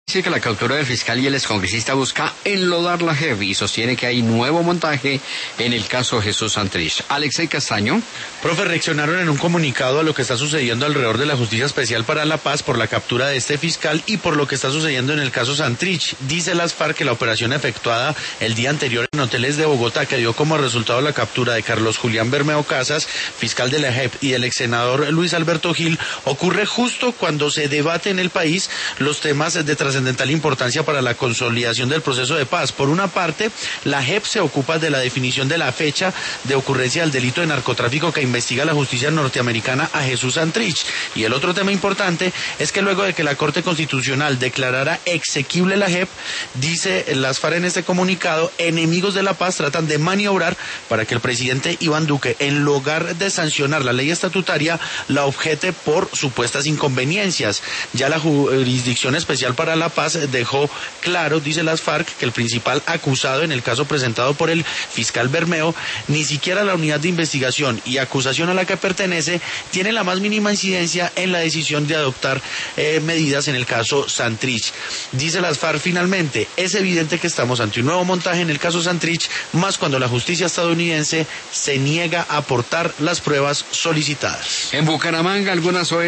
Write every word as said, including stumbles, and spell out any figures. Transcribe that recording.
Dice que la captura del fiscal y el excongresista busca enlodar la J E P y sostiene que hay nuevo montaje en el caso Jesús Santrich. Alexei Castaño. Profe, reaccionaron en un comunicado a lo que está sucediendo alrededor de la Justicia Especial para la Paz por la captura de este fiscal y por lo que está sucediendo en el caso Santrich. Dice las FARC que la operación efectuada el día anterior en hoteles de Bogotá, que dio como resultado la captura de Carlos Julián Bermeo Casas, fiscal de la J E P, y del ex senador Luis Alberto Gil, ocurre justo cuando se debate en el país los temas de trascendental importancia para la consolidación del proceso de paz. Por una parte, la J E P se ocupa de la definición de la fecha de ocurrencia del delito de narcotráfico que investiga la justicia norteamericana a Jesús Santrich. Y el otro tema importante es que luego de que la Corte Constitucional declarara exequible la J E P, dice las FARC en este comunicado, enemigos de la paz tratan de maniobrar para que el presidente Iván Duque, en lugar de sancionar la ley estatutaria, la objete por supuestas inconveniencias. Ya la Jurisdicción Especial para la Paz dejó claro, dice las FARC, que el principal acusado en el caso presentado por el fiscal Bermeo, ni siquiera la unidad de investigación y acusación a la que pertenece, tiene la más mínima incidencia en la decisión de adoptar eh, medidas en el caso Santrich. Dice las FARC finalmente, es evidente que estamos ante un nuevo montaje en el caso Santrich, más cuando la justicia estadounidense se niega a aportar las pruebas solicitadas. En Bucaramanga, algunas O N G